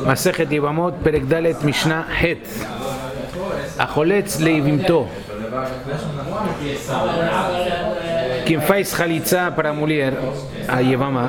Masechet Yevamot, Perek Dalet, Mishnah Het. Acholets leivimto. Quem faz chalitza para a mulher, a Yevamá,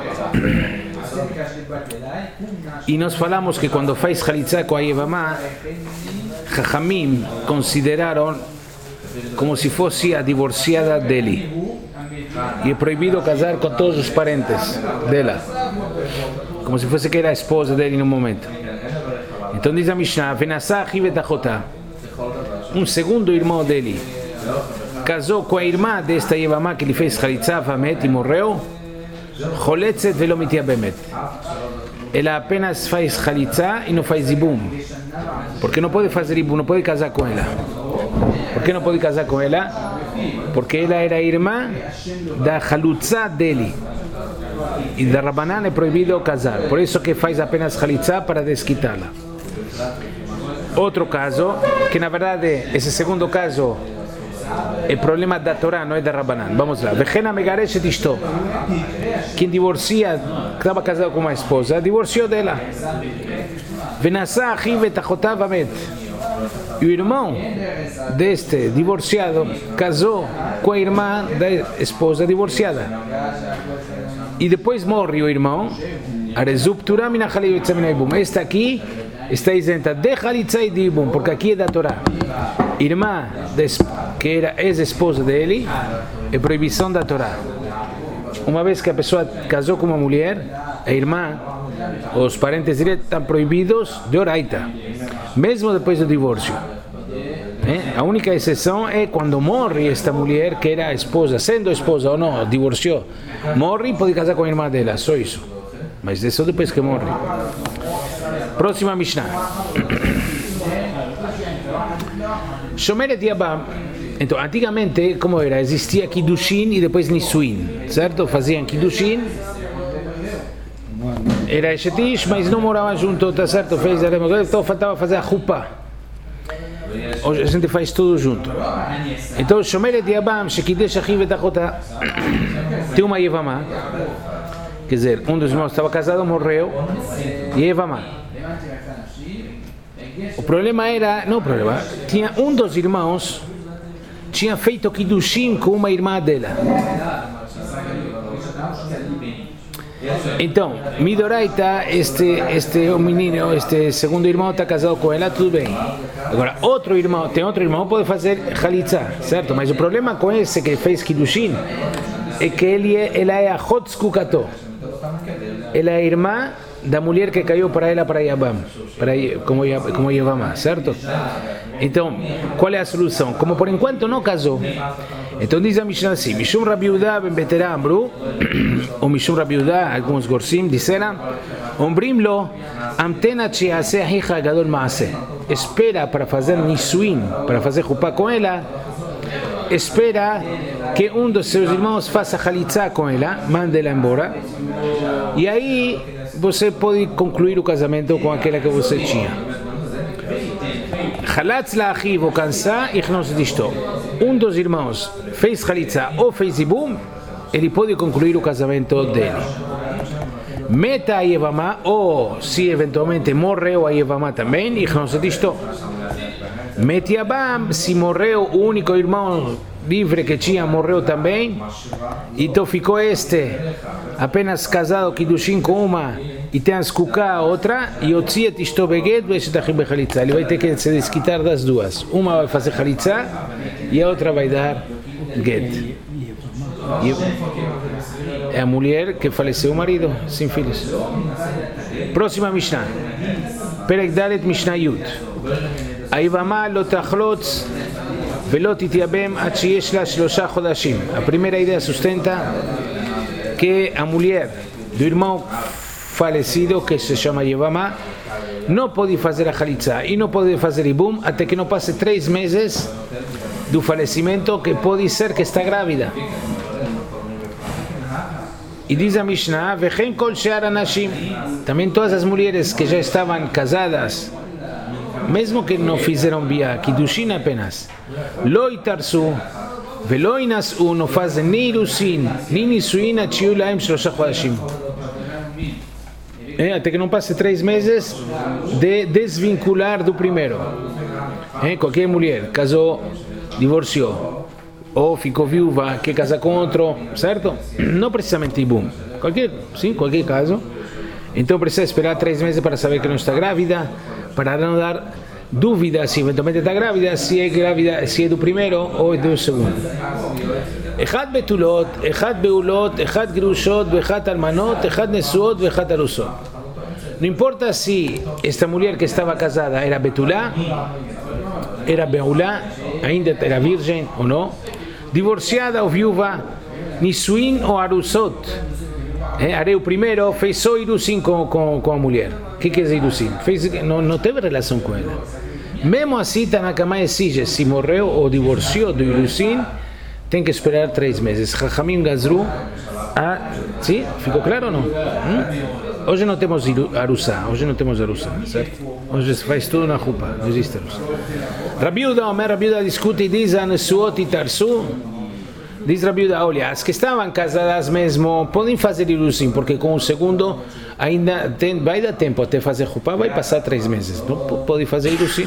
e nós falamos que quando faz chalitza com a Yevamá, Chachamim consideraram como se fosse a divorciada dele. E é proibido casar com todos os parentes dela, como se fosse que era a esposa dele no momento. Então diz a Mishnah, Venasá Hivetachotá, um segundo irmão dele, casou com a irmã desta Yevamá que lhe fez chalitza, vamet, e morreu. Choletzet velo mitiabemet. Ela apenas faz chalitza e não faz ibum, porque não pode fazer ibum, não pode casar com ela. Por que não pode casar com ela? Porque ela era irmã da chalutza dele, e da Rabanan é proibido casar, por isso que faz apenas chalitza para desquitá-la. Outro caso, que na verdade esse segundo caso é problema da Torá, não é da Rabanan. Vamos lá. Vechena megareshet ishto. Quem divorcia, que estava casado com uma esposa, divorciou dela. Venasá achiv vetachotav vamet. E o irmão deste divorciado casou com a irmã da esposa divorciada. E depois morre o irmão. Arezuptura mina chali yitzamina ibum. Esta aqui está isenta de chalitza e de ibum, porque aqui é da Torá. Irmã que era ex-esposa dele, é proibição da Torá. Uma vez que a pessoa casou com uma mulher, a irmã, os parentes diretos estão proibidos de oraita, mesmo depois do divórcio. A única exceção é quando morre esta mulher que era esposa, sendo esposa ou não, divorciou, morre e pode casar com a irmã dela, só isso. Mas é só depois que morre. Próxima Mishnah. Shomeret Yabam. Então, antigamente, como era? Existia Kiddushin e depois Nisuin, certo? Faziam Kiddushin, era Eshetish, mas não moravam junto, tá certo? Então faltava fazer a Chuppah. Hoje a gente faz tudo junto. Então, Shomeret Yabam, Shekidesh Achiv Vetachotá. Tem uma Yevamá, quer dizer, um dos irmãos estava casado, morreu, e Yevamá. O problema era, não o problema, tinha um dos irmãos, tinha feito Kiddushin com uma irmã dela. Então, Midoraita, o menino, este segundo irmão está casado com ela, tudo bem. Agora, tem outro irmão, pode fazer chalitza, certo? Mas o problema com esse que fez Kiddushin é que ela é a Chotzkukato. Ela é a irmã da mulher que caiu para ela para Yabam, como Yevamá, certo? Então, qual é a solução? Como por enquanto não casou, então diz a Mishnah assim: Mishum Rabi Yehuda ben Betera Amru, ou Mishum Rabi Yehuda, alguns gorsim disseram, Ombrim lo, Amtena Tchease Ahicha Gadol Maase. Espera para fazer Nisuin, para fazer Chuppah com ela, espera que um dos seus irmãos faça chalitza com ela, mande ela embora, e aí você pode concluir o casamento com aquela que você tinha. Chalatz la achiv ou cansa e não se distou. Um dos irmãos fez chalitza ou fez ibum, ele pode concluir o casamento dele. Meta a Yevamá, ou se eventualmente morreu a Yevamá também, e não se distou. Met Yabam, se morreu o único irmão livre que tinha, morreu também, então ficou apenas casado Kiddushin com uma e tem a Skuká outra, e o Tziet Ishto Beged Veshetachim Bechalitza. Ele vai ter que se desquitar das duas. Uma vai fazer Chalitza e a outra vai dar Ged. É a mulher que faleceu o marido, sem filhos. Próxima Mishnah. Perek Dalet Mishnah Yud. Ayvama lo tachlotz velo titiabem ad sheyesh la 3 chodashim. A primeira ideia sustenta que a mulher do irmão falecido, que se chama Yevamá, não pode fazer a chalitza e não pode fazer ibum até que não passe 3 meses do falecimento, que pode ser que está grávida. E diz a Mishnah, Vechem kol shear anashim, também todas as mulheres que já estavam casadas, mesmo que não fizeram via Kiddushin apenas, lo itarsu velo inasu, não fazem nem irusin nem nisuin ad shiyu lahem 3 chodashim. até que não passe 3 meses de desvincular do primeiro. Qualquer mulher casou, divorciou, ou ficou viúva, quer casar com outro, certo? Não precisamente Ibum, qualquer caso. Então precisa esperar 3 meses para saber que não está grávida, para não dar dúvida se eventualmente está grávida, se é do primeiro ou do segundo. אחד בתולות, אחד בעולות, אחד גרושות, ואחד אלמנות, אחד נשואות ואחד ארוסות. Não importa se esta mulher que estava casada era betulá, era beulá, ainda era virgem ou não, divorciada ou viúva, nisuin ou arusot. Arei o primeiro, fez só irusim com a mulher. O que é irusim? Não teve relação com ela. Mesmo assim, Tanakama exige, se morreu ou divorciou do irusim, tem que esperar 3 meses. Chachamim Gazru, sim? Ficou claro ou não? Hoje não temos arusá, certo? Hoje se faz tudo na roupa, não existe arusá. Rabiuda, Omer Rabiuda discute e diz, Anesuot e Tarsu, diz Rabiuda, olha, as que estavam casadas mesmo podem fazer irusim, porque com o segundo ainda vai dar tempo até fazer roupa, vai passar 3 meses, não pode fazer irusim.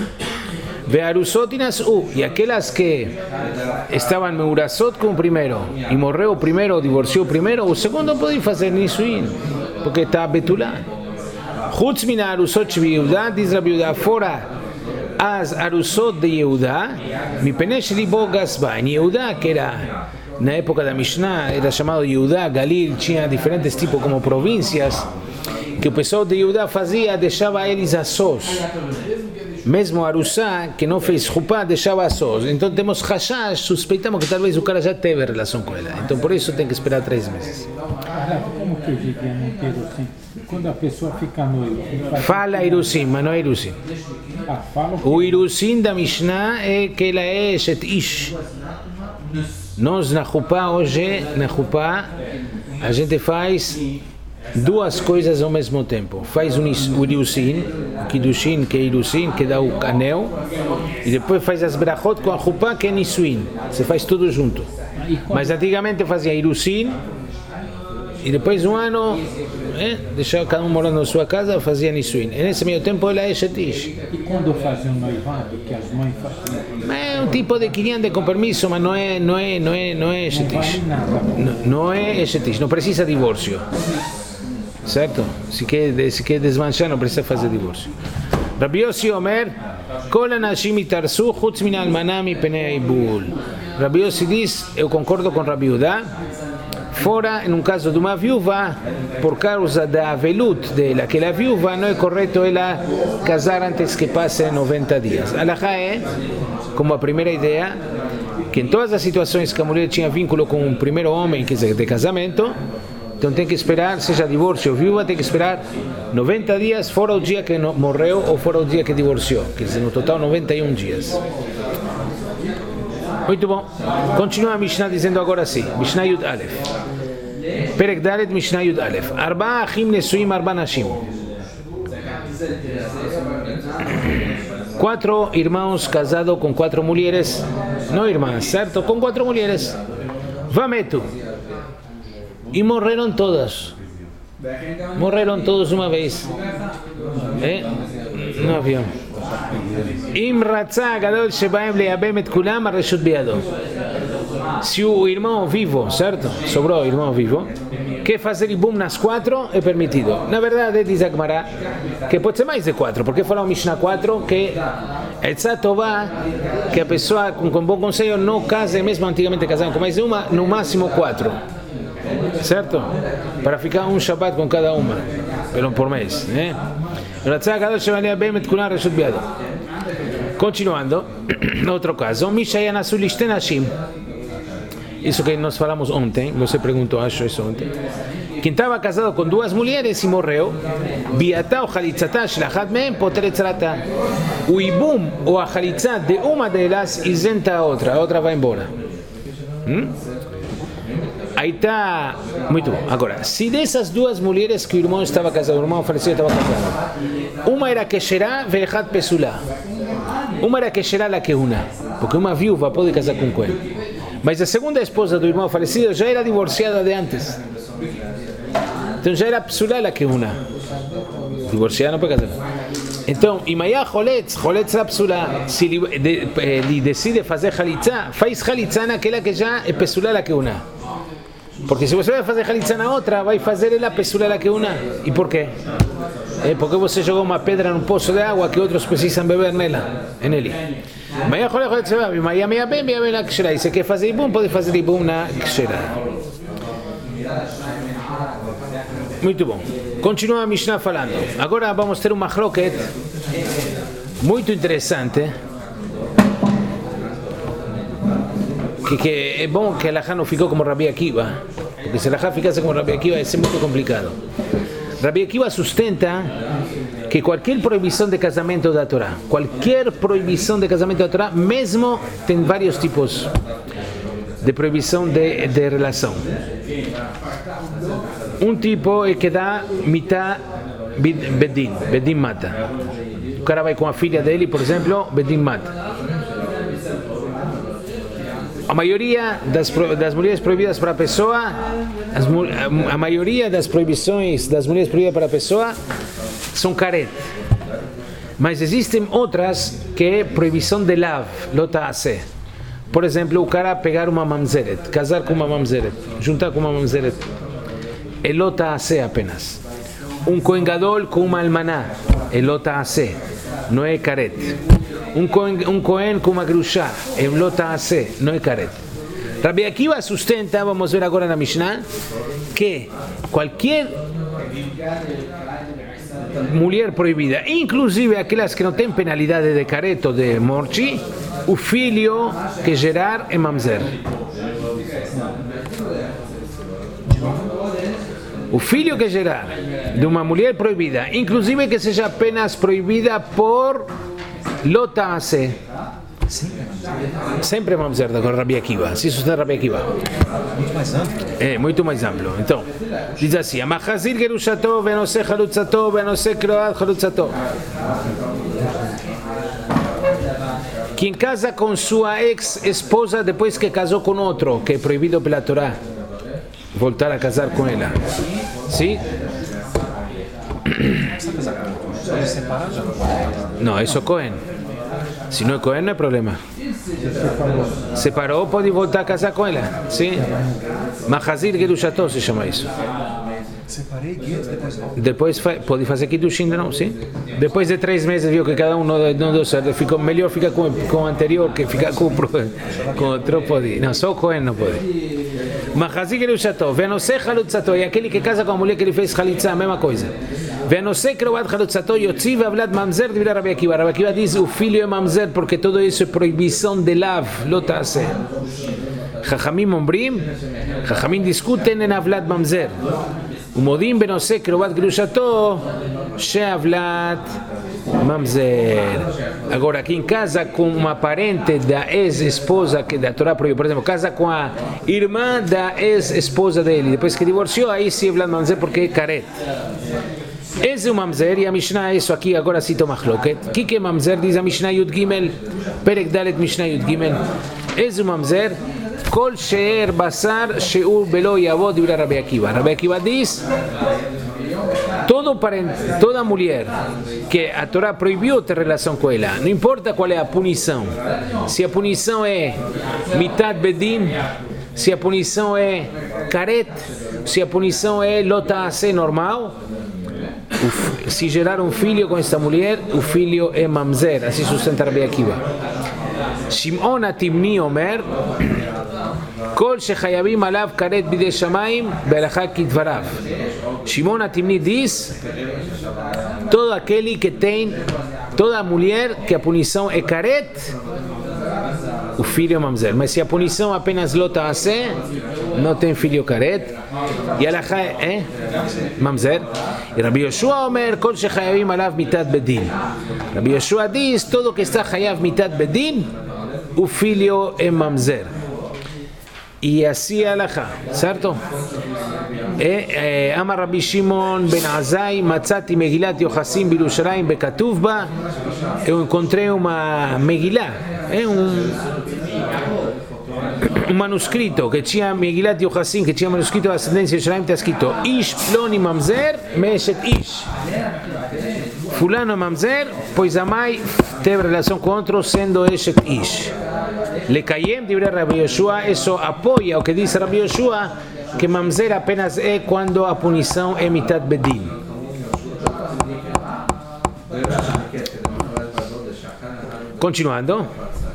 E aquelas que estavam meurasot com o primeiro e morreu o primeiro, divorciou o primeiro, o segundo pode fazer nisuin, porque está betulá. Chutz min arusot de Yehuda, diz Rabi Yehuda, fora as arusot de Yehuda, mi penesh libo gasba. Em Yehuda, que era na época da Mishnah, era chamado Yehuda, Galil, tinha diferentes tipos como províncias, que o pessoal de Yehuda fazia, deixava eles a sós. Mesmo a Arusá, que não fez Rupá, deixava a sós. Então temos Hashash, suspeitamos que talvez o cara já teve relação com ela. Então por isso tem que esperar 3 meses. Como que devia manter assim? Quando a pessoa fica noiva. Fala Irusim, mas não é Irusim. O Irusim da Mishnah é que ela é Eshet Ish. Nós na Rupá, hoje, na Rupá, a gente faz 2 coisas ao mesmo tempo. Faz o Irusim, o Kiddushin, que é Irusim, que dá o anel, e depois faz as brachot com a Rupá, que é Nisuin. Você faz tudo junto. Mas antigamente fazia Irusim, e depois um ano, deixava cada um morando na sua casa, fazia Nisuin. E nesse meio tempo ela é Shetish. E quando fazem um noivado, que as mães fazem? É um tipo de cliente com permisso, mas não é Shetish. Não é Shetish, não precisa divórcio. Certo? Se quer desmanchar, não precisa fazer divórcio. Rabbi Yossi Omer, Kol anashim itarsu chutz min almaná mipnei haibul. Rabbi Yossi diz, eu concordo com Rabbi Yehuda, fora, em um caso de uma viúva, por causa da avelut dela, aquela viúva, não é correto ela casar antes que passe 90 dias. Alahá é, como a primeira ideia, que em todas as situações que a mulher tinha vínculo com o primeiro homem, quer dizer, de casamento, então tem que esperar, seja divórcio ou viúva, tem que esperar 90 dias, fora o dia que morreu ou fora o dia que divorciou, quer dizer, no total 91 dias. Muito bom. Continua a Mishnah dizendo agora assim, Mishnah Yud Alef. Perek Dalet, Mishnah Yud Alef. Arba achim nesuim, arba nashim. 4 irmãos casados com 4 mulheres, não irmãs, certo? Com 4 mulheres. Vametu. E morreram todas. Morreram todos uma vez. No avião. Im ratzah gadol shebaem leyabem et kulam areshut biyado. Se o irmão vivo, certo? Sobrou o irmão vivo, quer fazer ibum nas 4 é permitido. Na verdade, diz a Gemara, que pode ser mais de 4, porque fala o Mishnah 4 que etzah tová, que a pessoa com bom conselho não case, mesmo antigamente casavam com mais de uma, no máximo 4. Certo? Para ficar um Shabbat com cada uma, por mês, né? Continuando, outro caso, isso que nós falamos ontem, você perguntou, acho isso ontem. Quem estava casado com 2 mulheres e morreu, o ibum ou a chalitza de uma delas isenta a outra vai embora. Aí está, muito bom. Agora, se dessas 2 mulheres que o irmão estava casado, o irmão falecido estava casado, uma era Kesherá ve'echad Pesulá, uma era Kesherá la Keuna, porque uma viúva pode casar com Cohen, mas a segunda esposa do irmão falecido já era divorciada de antes. Então já era psulá la keuna. Divorciada não pode casar. Então, Imayá Choletz era psulá. Se ele decide fazer halitzá, faz halitzá naquela que já é psulá la keuna. Porque se você vai fazer halitzá na outra, vai fazer ela psulá la keuna. E por quê? Porque você jogou uma pedra num poço de água que outros precisam beber nele. Imayá Choletz, Imayá meia bem na kshera. E se quer fazer ibum, pode fazer ibum na kshera. Muito bom. Continua a Mishnah falando. Agora vamos ter uma machloket muito interessante. Que é bom que a Halachá não ficou como Rabbi Akiva. Porque se a Halachá ficasse como Rabbi Akiva ia ser muito complicado. Rabbi Akiva sustenta que qualquer proibição de casamento da Torá, mesmo tem vários tipos de proibição de relação. Um tipo é que dá mitá bedin mata. O cara vai com a filha dele, por exemplo, bedin mata. A maioria das mulheres proibidas para a pessoa, a maioria das proibições das mulheres proibidas para a pessoa são karet. Mas existem outras que é proibição de lav, lota'aseh. Por exemplo, o cara pegar uma mamzeret, casar com uma mamzeret, juntar com uma mamzeret. Elota'aseh apenas. Um Kohen Gadol com uma almaná, elota'aseh, não é karet. Um Kohen com uma grushá, elota'aseh, não é karet. Rabbi Akiva sustenta, vamos ver agora na Mishnah, que qualquer mulher proibida, inclusive aquelas que não têm penalidade de karet ou de morte, o filho que gerar é mamzer. O filho que gerar de uma mulher proibida, inclusive que seja apenas proibida por lota'aseh, sempre mamzer da Rabbi Akiva. Se sustenta Rabbi Akiva. Muito mais amplo. É, muito mais amplo. Então, diz assim: Amachazir gerushato, ve'anoseh chalutzato, ve'anoseh kroat chalutzato. Quem casa com sua ex-esposa depois que casou com outro, que é proibido pela Torá, voltar a casar com ela. Sim? Não, isso é Cohen. Se não é Cohen, não é problema. Separou, pode voltar a casar com ela. Sim? Mahazir Gerushato se chama isso. Depois pode fazer Kiddushin de novo, sim? Depois de 3 meses viu que cada um não deu certo, ficou melhor ficar com o anterior que ficar com outro pode. Não, só o Cohen não pode. Mahazir Gerushato, ve'anoseh chalutzato, e aquele que casa com a mulher que ele fez chalitza, a mesma coisa. Ve'anoseh kroat chalutzato, yotzi ve'avlad mamzer, de Rabbi Akiva. Rabbi Akiva diz, o filho é mamzer, porque todo isso é proibição de lav, lota'aseh. Chachamim ombrim, Chachamim discutem em avlad mamzer. ומודים בנושא קרובת גרושתו שהבלת mamzer. Agora, quem casa com uma parente da ex-esposa que da Torá proibiu, por exemplo, casa com a irmã da ex-esposa dele, depois que divorciou, aí sim é mamzer porque é karet. Esse é o mamzer, e a Mishnah, isso aqui agora cita o machloket. O que é mamzer? Diz a Mishnah Yud Gimel, Perek Dalet Mishnah Yud Gimel. Esse é o mamzer. Kol she'er basar she'ur belo yavod divra Rabbi Akiva. Rabbi Akiva diz, toda mulher que a Torá proibiu ter relação com ela, não importa qual é a punição, se a punição é mitad bedin, se a punição é karet, se a punição é lota'aseh normal, se gerar um filho com esta mulher, o filho é mamzer, assim sustenta Rabbi Akiva. Shimon HaTimni Omer, כל שחייבים עליו כרת בידי שמיים בהלכה כדבריו. Shimon HaTimni diz, todo aquele que tem, toda mulher que a punição é karet, o filho é mamzer. Mas se a punição apenas lota'aseh, não tem filho karet, e halakha é mamzer. E Rabbi Yoshua Omer, כל שחייבים עליו מיתת בדין. Rabbi Yoshua diz, todo que está chayav mitat bedin, o filho é mamzer. E assim é a halakha, certo? Amar Rabbi Shimon ben Azai, מצאתי מגילת יוחסין בירושלים בכתוב בה, eu encontrei uma Megillah, um manuscrito que tinha Megilat Yochassim, que tinha manuscrito da ascendência de Yerushalayim, está escrito Ish Ploni Mamzer Meshet Ish. Fulano Mamzer, pois a mãe teve relação com outro sendo Eshet Ish. Lekayem divrei Rabbi Yoshua, isso apoia o que diz Rabbi Yoshua, que Mamzer apenas é quando a punição é mitat bedin. Continuando.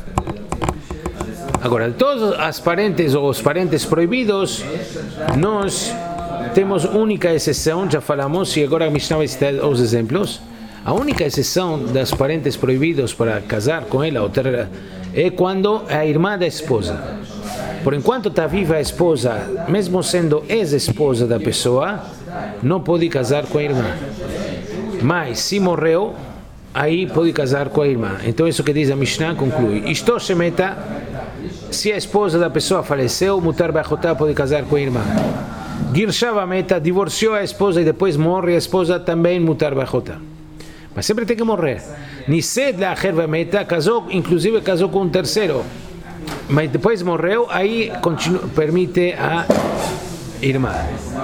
Agora, de todos os parentes proibidos, nós temos única exceção, já falamos, e agora a Mishnah vai citar os exemplos. A única exceção das parentes proibidos para casar com ela é quando é a irmã da esposa. Por enquanto está viva a esposa, mesmo sendo ex-esposa da pessoa, não pode casar com a irmã. Mas, se morreu, aí pode casar com a irmã. Então, isso que diz a Mishnah conclui. Isto se meta, se a esposa da pessoa faleceu, mutar bachotá pode casar com a irmã. Girshava meta, divorciou a esposa e depois morre a esposa, também mutar bachotá. Mas sempre tem que morrer. Nised la herva meta, casou, inclusive casou com um terceiro, mas depois morreu, aí permite a irmã.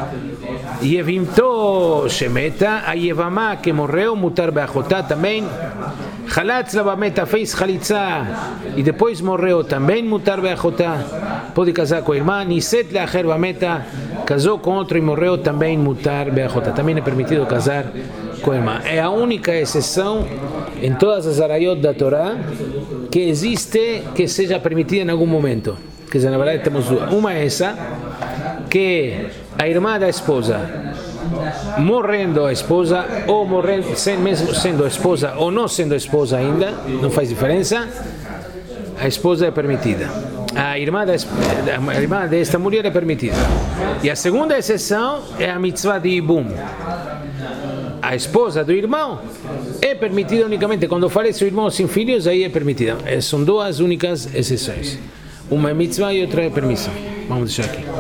Yevimto shemeta, a Yevamá que morreu, mutar bachotá também. Halatz lavameta, fez halitza e depois morreu, também mutar bachotá, pode casar com a irmã. Niset la herva meta, casou com outro e morreu, também mutar bachotá, também é permitido casar com a irmã. É a única exceção em todas as arayot da Torá que existe que seja permitida em algum momento. Quer dizer, na verdade temos duas. Uma é essa, que a irmã da esposa, morrendo a esposa, ou morrendo, mesmo sendo esposa ou não sendo esposa ainda, não faz diferença, a esposa é permitida. A irmã desta mulher é permitida. E a segunda exceção é a mitzvah de Ibum. A esposa do irmão é permitida unicamente quando falece o irmão sem filhos, aí é permitida. São duas únicas exceções. Uma é mitzvah e outra é permissão. Vamos deixar aqui.